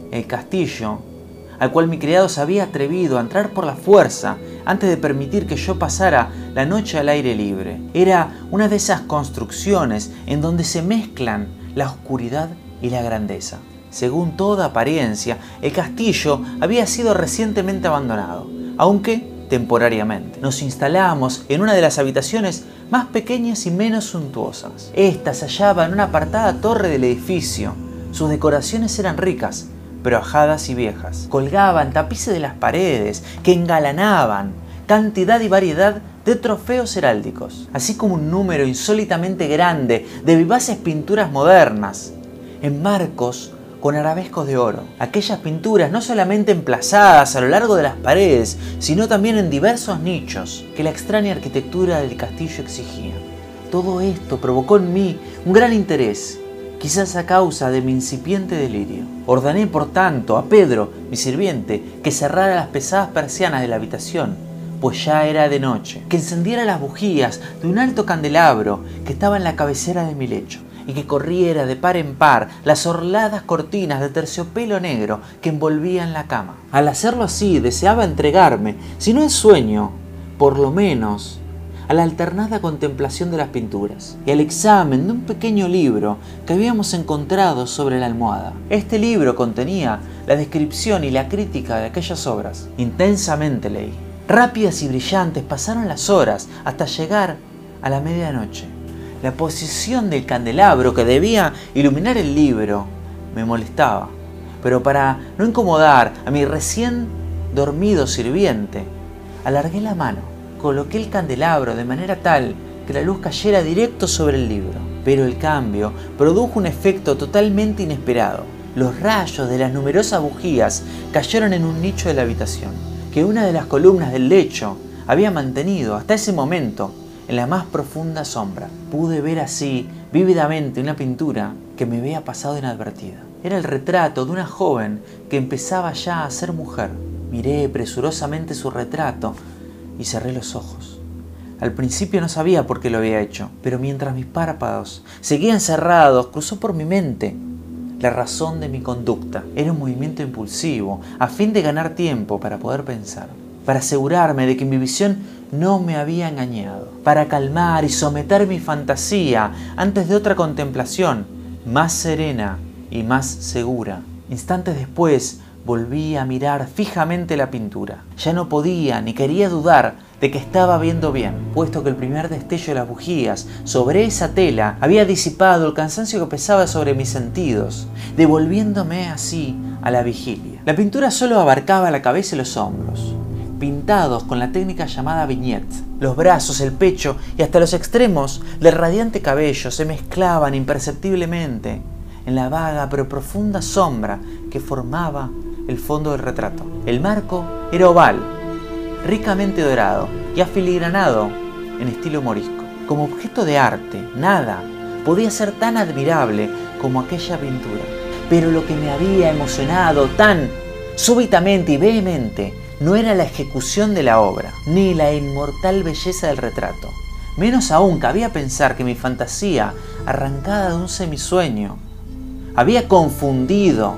El castillo, al cual mi criado se había atrevido a entrar por la fuerza antes de permitir que yo pasara la noche al aire libre, era una de esas construcciones en donde se mezclan la oscuridad y la grandeza. Según toda apariencia, el castillo había sido recientemente abandonado, aunque temporariamente. Nos instalamos en una de las habitaciones más pequeñas y menos suntuosas. Esta se hallaba en una apartada torre del edificio. Sus decoraciones eran ricas, pero ajadas y viejas. Colgaban tapices de las paredes que engalanaban cantidad y variedad de trofeos heráldicos, así como un número insólitamente grande de vivaces pinturas modernas, en marcos con arabescos de oro. Aquellas pinturas no solamente emplazadas a lo largo de las paredes, sino también en diversos nichos que la extraña arquitectura del castillo exigía. Todo esto provocó en mí un gran interés, quizás a causa de mi incipiente delirio. Ordené, por tanto, a Pedro, mi sirviente, que cerrara las pesadas persianas de la habitación, pues ya era de noche, que encendiera las bujías de un alto candelabro que estaba en la cabecera de mi lecho, y que corriera de par en par las orladas cortinas de terciopelo negro que envolvían la cama. Al hacerlo así, deseaba entregarme, si no en sueño, por lo menos a la alternada contemplación de las pinturas y al examen de un pequeño libro que habíamos encontrado sobre la almohada. Este libro contenía la descripción y la crítica de aquellas obras. Intensamente leí. Rápidas y brillantes pasaron las horas hasta llegar a la medianoche. La posición del candelabro que debía iluminar el libro me molestaba, pero para no incomodar a mi recién dormido sirviente, alargué la mano, coloqué el candelabro de manera tal que la luz cayera directo sobre el libro. Pero el cambio produjo un efecto totalmente inesperado. Los rayos de las numerosas bujías cayeron en un nicho de la habitación, que una de las columnas del lecho había mantenido hasta ese momento en la más profunda sombra. Pude ver así vívidamente una pintura que me había pasado inadvertida. Era el retrato de una joven que empezaba ya a ser mujer. Miré presurosamente su retrato y cerré los ojos. Al principio no sabía por qué lo había hecho, pero mientras mis párpados seguían cerrados, cruzó por mi mente la razón de mi conducta. Era un movimiento impulsivo, a fin de ganar tiempo para poder pensar, para asegurarme de que mi visión no me había engañado, para calmar y someter mi fantasía antes de otra contemplación más serena y más segura. Instantes después volví a mirar fijamente la pintura. Ya no podía ni quería dudar de que estaba viendo bien, puesto que el primer destello de las bujías sobre esa tela había disipado el cansancio que pesaba sobre mis sentidos, devolviéndome así a la vigilia. La pintura solo abarcaba la cabeza y los hombros, pintados con la técnica llamada vignette. Los brazos, el pecho y hasta los extremos del radiante cabello se mezclaban imperceptiblemente en la vaga pero profunda sombra que formaba el fondo del retrato. El marco era oval, ricamente dorado y afiligranado en estilo morisco. Como objeto de arte, nada podía ser tan admirable como aquella pintura. Pero lo que me había emocionado tan súbitamente y vehemente no era la ejecución de la obra, ni la inmortal belleza del retrato. Menos aún cabía pensar que mi fantasía, arrancada de un semisueño, había confundido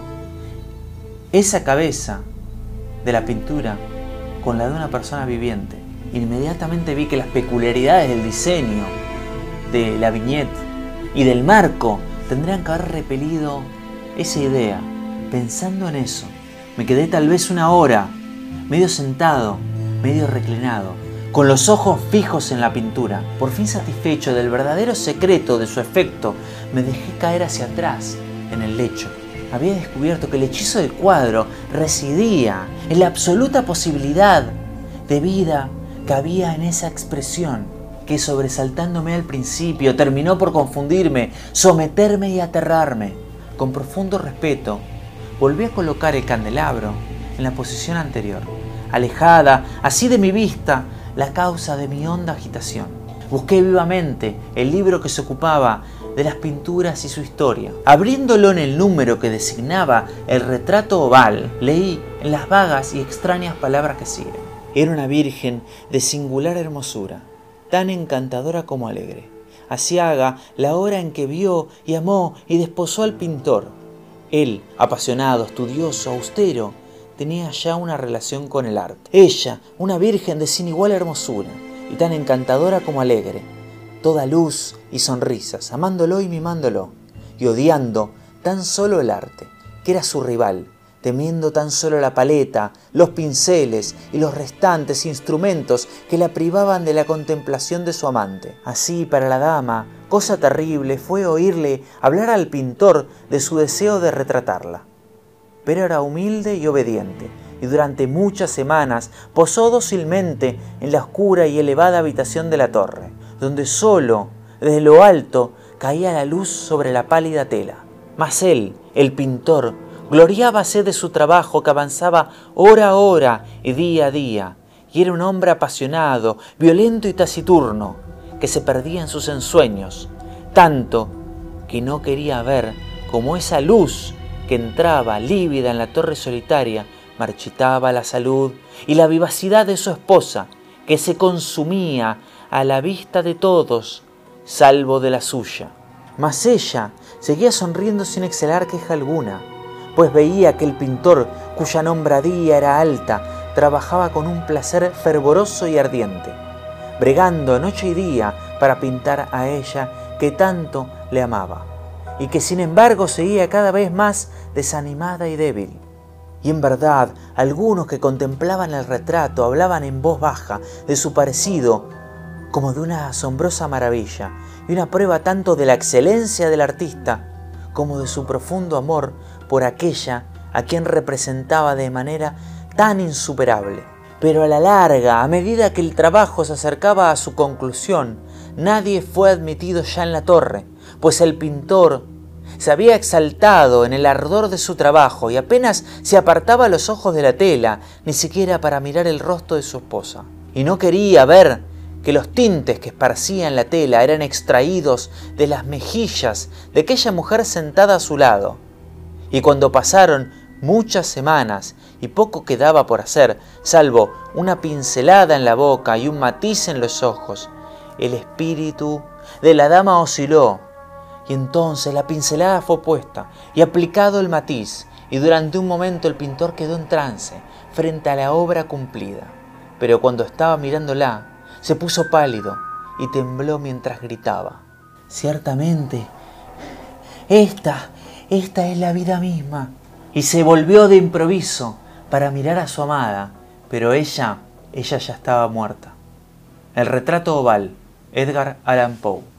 esa cabeza de la pintura con la de una persona viviente. Inmediatamente vi que las peculiaridades del diseño, de la vignette y del marco tendrían que haber repelido esa idea. Pensando en eso, me quedé tal vez una hora, medio sentado, medio reclinado, con los ojos fijos en la pintura. Por fin satisfecho del verdadero secreto de su efecto, me dejé caer hacia atrás en el lecho. Había descubierto que el hechizo del cuadro residía en la absoluta posibilidad de vida que había en esa expresión, que sobresaltándome al principio terminó por confundirme, someterme y aterrarme. Con profundo respeto, volví a colocar el candelabro en la posición anterior, alejada así de mi vista la causa de mi honda agitación. Busqué vivamente el libro que se ocupaba de las pinturas y su historia. Abriéndolo en el número que designaba el retrato oval, leí en las vagas y extrañas palabras que siguen. Era una virgen de singular hermosura, tan encantadora como alegre, aciaga la hora en que vio y amó y desposó al pintor, Él, apasionado, estudioso, austero, tenía ya una relación con el arte. Ella, una virgen de sin igual hermosura, y tan encantadora como alegre, toda luz y sonrisas, amándolo y mimándolo, y odiando tan solo el arte, que era su rival, temiendo tan solo la paleta, los pinceles y los restantes instrumentos que la privaban de la contemplación de su amante. Así, para la dama, cosa terrible fue oírle hablar al pintor de su deseo de retratarla. Pero era humilde y obediente, y durante muchas semanas posó dócilmente en la oscura y elevada habitación de la torre, donde solo, desde lo alto, caía la luz sobre la pálida tela. Mas él, el pintor, gloriábase de su trabajo que avanzaba hora a hora y día a día, y era un hombre apasionado, violento y taciturno, que se perdía en sus ensueños, tanto que no quería ver cómo esa luz que entraba lívida en la torre solitaria marchitaba la salud y la vivacidad de su esposa, que se consumía a la vista de todos, salvo de la suya. Mas ella seguía sonriendo sin exhalar queja alguna, pues veía que el pintor, cuya nombradía era alta, trabajaba con un placer fervoroso y ardiente, bregando noche y día para pintar a ella que tanto le amaba, y que sin embargo seguía cada vez más desanimada y débil. Y en verdad, algunos que contemplaban el retrato hablaban en voz baja de su parecido como de una asombrosa maravilla, y una prueba tanto de la excelencia del artista como de su profundo amor por aquella a quien representaba de manera tan insuperable. Pero a la larga, a medida que el trabajo se acercaba a su conclusión, nadie fue admitido ya en la torre, pues el pintor se había exaltado en el ardor de su trabajo y apenas se apartaba los ojos de la tela, ni siquiera para mirar el rostro de su esposa. Y no quería ver que los tintes que esparcía en la tela eran extraídos de las mejillas de aquella mujer sentada a su lado. Y cuando pasaron muchas semanas y poco quedaba por hacer, salvo una pincelada en la boca y un matiz en los ojos, el espíritu de la dama osciló, y entonces la pincelada fue puesta y aplicado el matiz, y durante un momento el pintor quedó en trance frente a la obra cumplida. Pero cuando estaba mirándola, se puso pálido y tembló mientras gritaba: «Ciertamente, esta es la vida misma». Y se volvió de improviso para mirar a su amada, pero ella ya estaba muerta. El retrato oval, Edgar Allan Poe.